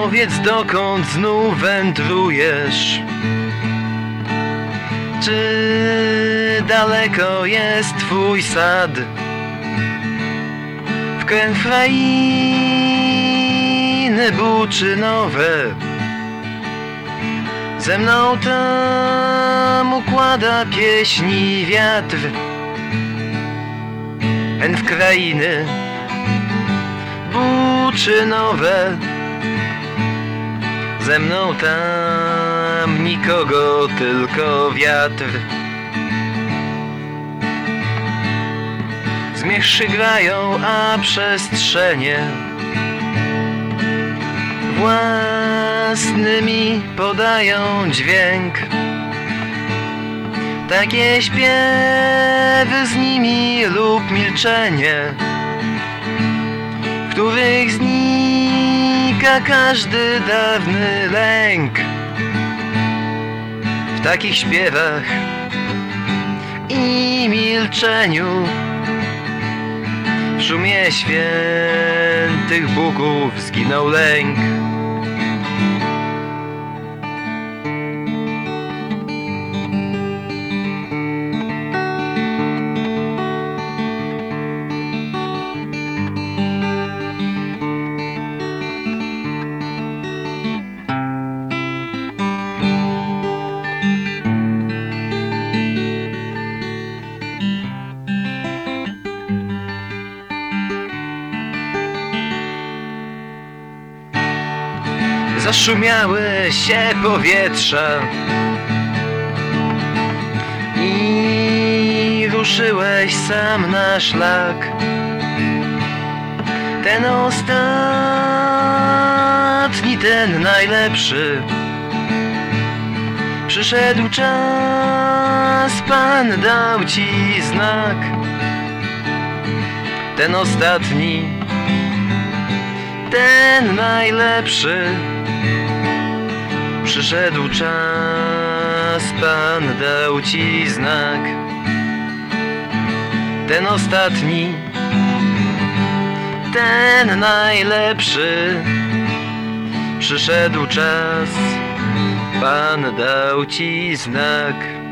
Powiedz, dokąd znów wędrujesz? Czy daleko jest twój sad? W kręg krainy buczynowe. Ze mną tam układa pieśni wiatr. W krainy buczynowe. Ze mną tam nikogo, tylko wiatr. Zmierzchy grają, a przestrzenie własnymi podają dźwięk. Takie śpiewy z nimi lub milczenie, w których znika każdy dawny lęk. W takich śpiewach i milczeniu, w szumie świętych Bóg zginął lęk. Zaszumiały się powietrza i ruszyłeś sam na szlak. Ten ostatni, ten najlepszy. Przyszedł czas, Pan dał ci znak. Ten ostatni, ten najlepszy. Przyszedł czas, Pan dał ci znak. Ten ostatni, ten najlepszy. Przyszedł czas, Pan dał ci znak.